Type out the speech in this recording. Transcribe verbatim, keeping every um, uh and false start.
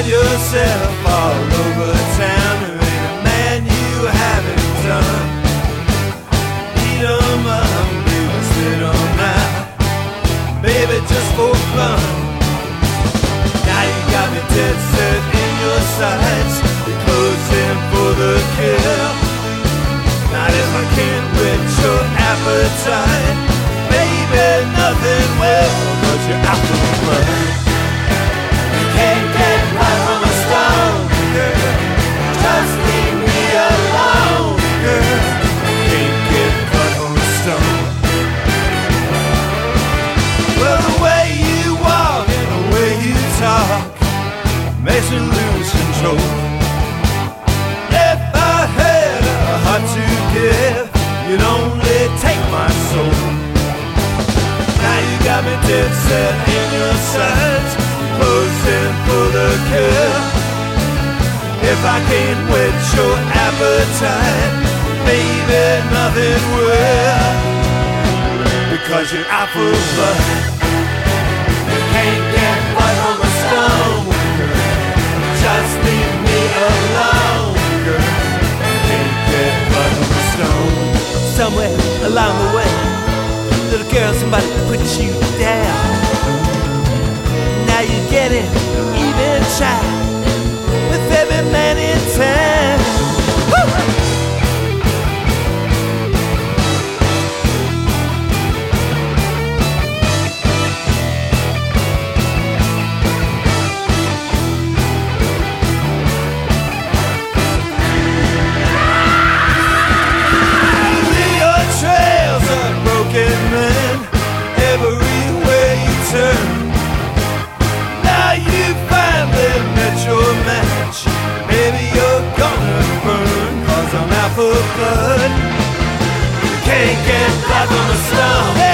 yourself all over town. There ain't a man you haven't done. Eat 'em up, baby, spit 'em out, baby, just for fun. Now you got me dead set in your sights. You're closing for the kill. Not if I can't whet your appetite, baby, nothing will, 'cause you're out for blood. You can't get blood from a stone, girl. Just leave me alone, girl. Can't get blood from a stone. Well, the way you walk and the way you talk makes me lose control. If I had a heart to give, you'd only take my soul. Now you got me dead set in your sights, closing for the kill. If I can't whet your appetite, baby, nothing will, because you're out for blood. You can't get blood from a stone, girl. Just leave me alone, girl. Can't get blood from a stone. Somewhere along the way, little girl, somebody put you down. Now you get it, even child, with every man in town. Woo! Your trails are broken men, everywhere you turn. Now you finally met your match, maybe you're gonna burn, 'cause I'm out for blood. You can't get blood from a stone.